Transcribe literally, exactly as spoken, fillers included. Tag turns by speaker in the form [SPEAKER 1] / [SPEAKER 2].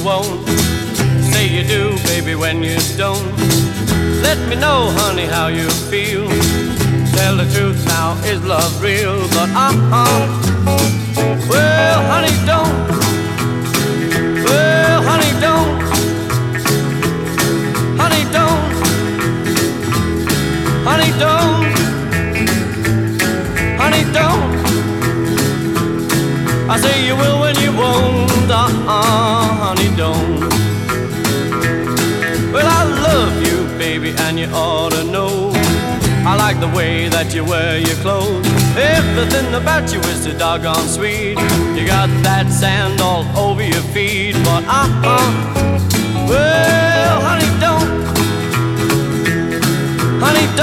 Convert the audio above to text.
[SPEAKER 1] won't. Say you do, baby, when you don't. Let me know, honey, how you feel. Tell the truth now, is love real? But uh-uh, well, honey, don't. Well, honey, don't. Honey, don't. Honey, don't. Honey, don't. I say you will when you won't. Uh-uh, honey, don't. Well, I love you, baby, and you ought to know. I like the way that you wear your clothes. Everything about you is so doggone sweet. You got that sand all over your feet. But uh-uh, well, honey, don't. Honey, don't.